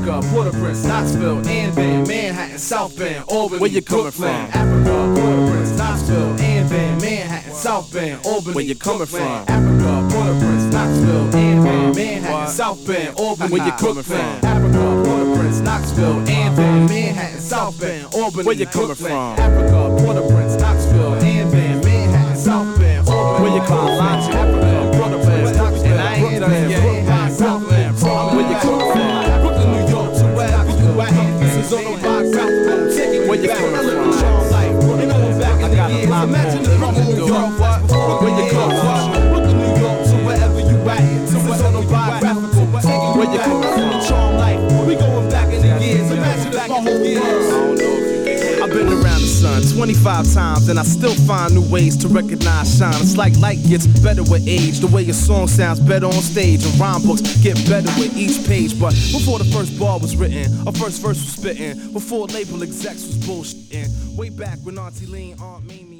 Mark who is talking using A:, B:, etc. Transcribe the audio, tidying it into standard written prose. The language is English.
A: Africa, Port-au-Prince, Knoxville, Ann, Manhattan, South Bend, Albany,
B: Where you coming
A: Brooklyn.
B: from?
A: Africa, Port-au-Prince, Knoxville, Ann, Manhattan, South Bend, Albany,
B: Where you coming
A: Brooklyn.
B: from?
A: Africa, Port-au-Prince, Knoxville, Ann, Manhattan, South Bend, Albany,
B: Where you coming
A: Brooklyn.
B: from?
A: Africa, Port-au-Prince, Knoxville, Ann, Manhattan, South Bend, Albany,
B: Where you coming
A: Brooklyn.
B: from?
A: Africa, Port-au-Prince, Knoxville, Ann, Manhattan, South Bend, Albany,
B: Where you coming from?
A: Africa, Port-au-Prince, Knoxville,
B: And I ain't done it yet.
A: Brooklyn.
B: Where you coming from?
A: Brooklyn, New York, to wherever you at. This is on the rock, South, taking
B: Where
A: you
B: you
A: back.
B: coming
A: I live
B: from?
A: a charm life. You know I'm back in the
B: got a
A: years.
B: lot
A: Imagine
B: more
A: if I'm
B: to
A: New
B: do.
A: York, what?
B: Where you coming from?
A: Brooklyn, New York, to wherever you at. This is on the biographical, taking
B: Where
A: you
B: you
A: back.
B: coming
A: I live
B: from?
A: a charm life. We going back in the years. Imagine if my whole world.
B: I've been around the sun 25 times and I still find new ways to recognize shine. It's like light gets better with age. The way your song sounds better on stage, and rhyme books get better with each page. But before the first bar was written, a first verse was spitting, before label execs was bullshitting, way back when Auntie Lean, Aunt Mamie